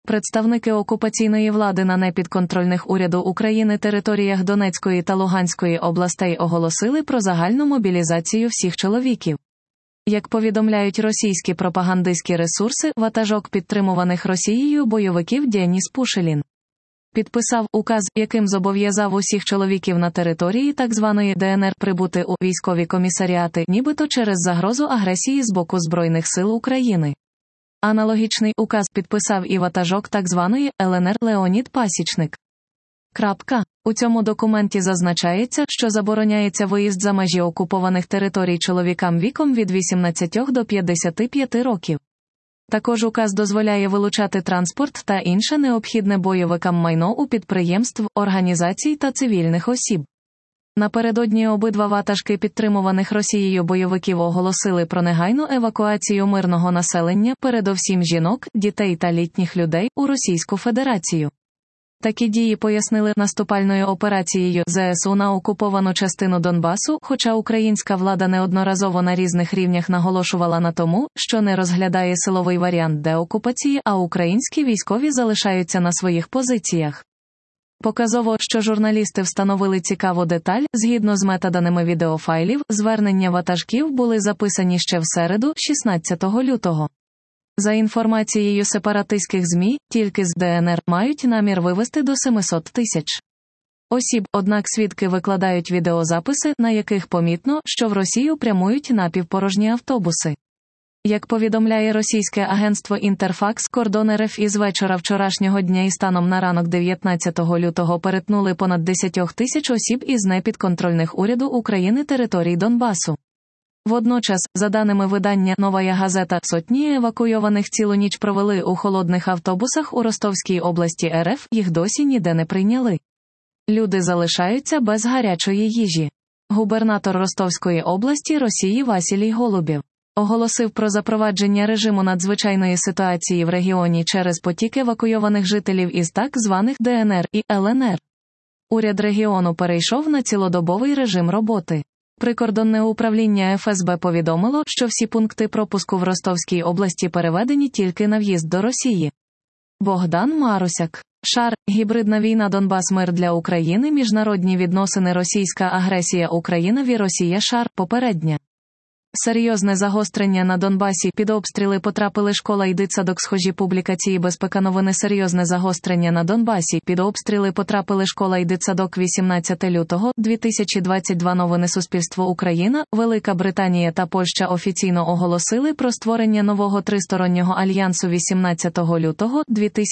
Представники окупаційної влади на непідконтрольних уряду України територіях Донецької та Луганської областей оголосили про загальну мобілізацію всіх чоловіків. Як повідомляють російські пропагандистські ресурси, ватажок підтримуваних Росією бойовиків Деніс Пушилін підписав указ, яким зобов'язав усіх чоловіків на території так званої ДНР прибути у військові комісаріати, нібито через загрозу агресії з боку Збройних сил України. Аналогічний указ підписав і ватажок так званої ЛНР Леонід Пасічник. У цьому документі зазначається, що забороняється виїзд за межі окупованих територій чоловікам віком від 18 до 55 років. Також указ дозволяє вилучати транспорт та інше необхідне бойовикам майно у підприємств, організацій та цивільних осіб. Напередодні обидва ватажки підтримуваних Росією бойовиків оголосили про негайну евакуацію мирного населення, передовсім жінок, дітей та літніх людей, у Російську Федерацію. Такі дії пояснили наступальною операцією ЗСУ на окуповану частину Донбасу, хоча українська влада неодноразово на різних рівнях наголошувала на тому, що не розглядає силовий варіант деокупації, а українські військові залишаються на своїх позиціях. Показово, що журналісти встановили цікаву деталь, згідно з метаданими відеофайлів, звернення ватажків були записані ще в середу, 16 лютого. За інформацією сепаратистських ЗМІ, тільки з ДНР мають намір вивезти до 700 тисяч осіб, однак свідки викладають відеозаписи, на яких помітно, що в Росію прямують напівпорожні автобуси. Як повідомляє російське агентство Інтерфакс, кордон РФ із вечора вчорашнього дня і станом на ранок 19 лютого перетнули понад 10 тисяч осіб із непідконтрольних уряду України територій Донбасу. Водночас, за даними видання «Новая газета», сотні евакуйованих цілу ніч провели у холодних автобусах у Ростовській області РФ, їх досі ніде не прийняли. Люди залишаються без гарячої їжі. Губернатор Ростовської області Росії Василій Голубєв оголосив про запровадження режиму надзвичайної ситуації в регіоні через потік евакуйованих жителів із так званих ДНР і ЛНР. Уряд регіону перейшов на цілодобовий режим роботи. Прикордонне управління ФСБ повідомило, що всі пункти пропуску в Ростовській області переведені тільки на в'їзд до Росії. Богдан Марусяк. Шар. Гібридна війна Донбас. Мир для України. Міжнародні відносини. Російська агресія. Україна ві Росія. Шар. Попередня. Серйозне загострення на Донбасі. Під обстріли потрапили школа і дитсадок. Схожі публікації. Безпека. Новини. Серйозне загострення на Донбасі. Під обстріли потрапили школа і дитсадок. 18 лютого 2022. Новини. Суспільство. Україна, Велика Британія та Польща офіційно оголосили про створення нового тристороннього альянсу 18 лютого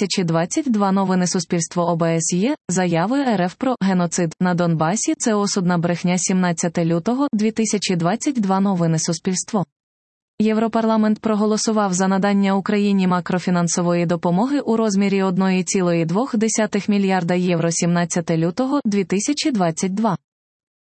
2022. Новини. Суспільство. ОБСЄ. Заяви РФ про геноцид на Донбасі. Це осудна брехня. 17 лютого 2022. Новини. Суспільство. Європарламент проголосував за надання Україні макрофінансової допомоги у розмірі 1,2 мільярда євро. 17 лютого 2022.